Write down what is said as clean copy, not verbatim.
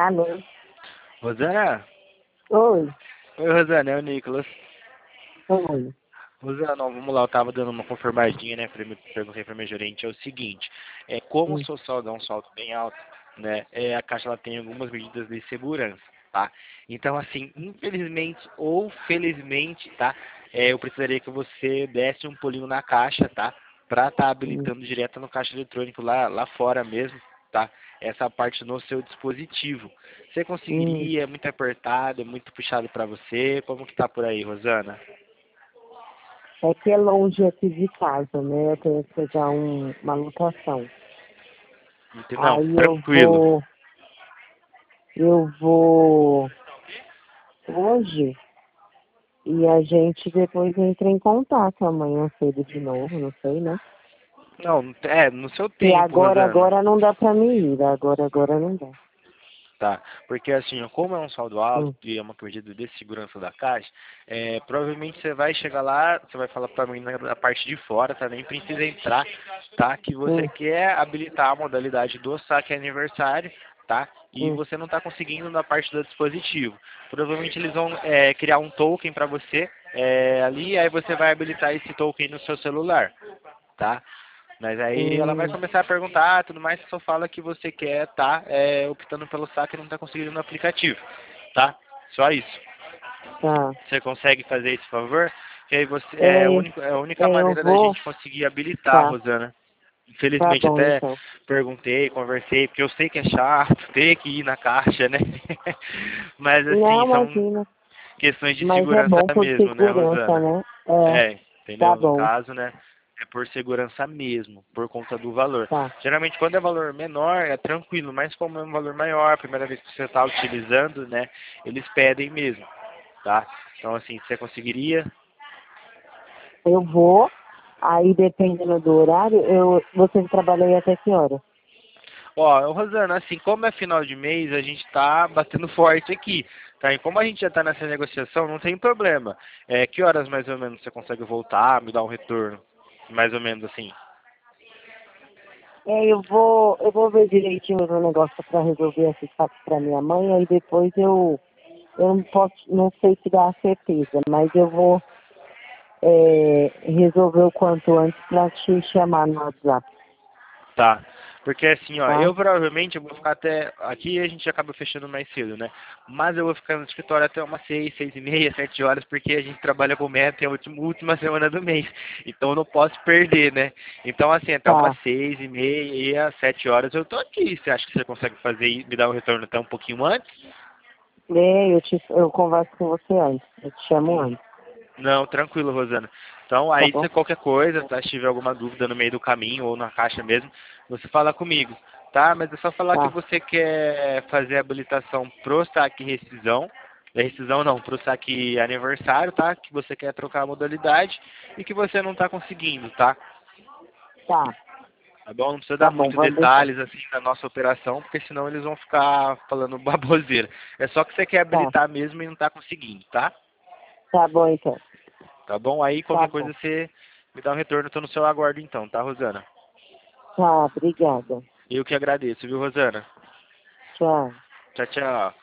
Alô? Rosana? Oi? Oi, Rosana, é o Nicolas. Oi. Rosana, ó, vamos lá, eu tava dando uma confirmadinha, né? Perguntei pra minha gerente, é o seguinte, como o Hum, seu saldo é um saldo bem alto, né? A Caixa ela tem algumas medidas de segurança, tá? Então, assim, infelizmente ou felizmente, tá? Eu precisaria que você desse um pulinho na caixa, tá? Pra estar hum, habilitando direto no caixa eletrônico lá fora mesmo, tá? Essa parte no seu dispositivo. Você hum. conseguiria? É muito apertado, é muito puxado pra você? Como que tá por aí, Rosana? É que é longe aqui de casa, né? Eu tenho que pegar uma lotação. Não, Aí tranquilo. eu vou hoje e a gente depois entra em contato amanhã cedo de novo, não sei, né? Não, no seu E tempo, Rosana. agora não dá pra mim ir, agora não dá. Tá, porque assim, ó, como é um saldo alto Hum, e é uma medida de segurança da Caixa, provavelmente você vai chegar lá, você vai falar pra mim na parte de fora, tá? Nem precisa entrar, tá? Que você hum, quer habilitar a modalidade do saque aniversário, tá? E hum, você não está conseguindo na parte do dispositivo. Provavelmente eles vão criar um token para você ali, aí você vai habilitar esse token no seu celular, tá? Mas aí ela vai hum. começar a perguntar, tudo mais, você só fala que você quer tá optando pelo saque e não está conseguindo no aplicativo, tá? Só isso. Tá. Você consegue fazer esse favor? Que aí você É, é a única eu maneira da vou. gente conseguir habilitar, Tá, Rosana. tá Infelizmente bom até então. perguntei, conversei, porque eu sei que é chato ter que ir na caixa, né? Mas assim, Não, são imagina. questões de Mas é segurança bom por mesmo, né, segurança, Rosana? né? É, tá Entendeu? No bom, caso, né, é por segurança mesmo, por conta do valor. tá. Geralmente, quando é valor menor, é tranquilo, mas como é um valor maior, a primeira vez que você está utilizando, né, eles pedem mesmo, tá? Então, assim, você conseguiria? Eu vou, aí dependendo do horário, você trabalha aí até que hora? Ó, Rosana, assim, como é final de mês, a gente tá batendo forte aqui, tá? E como a gente já tá nessa negociação, não tem problema. Que horas mais ou menos você consegue voltar, me dar um retorno? Mais ou menos assim. Eu vou ver direitinho o negócio para resolver esse fato para minha mãe, aí depois eu não posso, não sei te dar a certeza, mas eu vou resolver o quanto antes para te chamar no WhatsApp, Tá. Porque assim, ó, tá? eu provavelmente eu vou ficar até. Aqui a gente acaba fechando mais cedo, né? Mas eu vou ficar no escritório até umas 6, 6h30, 7 horas, porque a gente trabalha com meta, é a última semana do mês. Então eu não posso perder, né? Então, assim, até umas Tá. 6h30, 7 horas eu tô aqui. Você acha que você consegue fazer e me dar um retorno até um pouquinho antes? Eu converso com você antes, eu te chamo Hum, antes, Não, tranquilo, Rosana. Então, tá aí bom? se qualquer coisa, tá? Se tiver alguma dúvida no meio do caminho ou na caixa mesmo, você fala comigo, tá? Mas é só falar que Tá. você quer fazer a habilitação pro saque rescisão, rescisão não, pro saque aniversário, tá? Que você quer trocar a modalidade e que você não tá conseguindo, tá? Tá, Tá bom? Não precisa tá dar bom, muito pode deixar. detalhes assim da nossa operação, porque senão eles vão ficar falando baboseira. É só que você quer Tá, habilitar mesmo e não tá conseguindo, tá? tá bom então. Tá bom? Aí Tá qualquer bom. coisa você me dá um retorno, eu tô no seu aguardo então, tá, Rosana? Tá, obrigada. Eu que agradeço, viu, Rosana? Tchau. Tchau, tchau.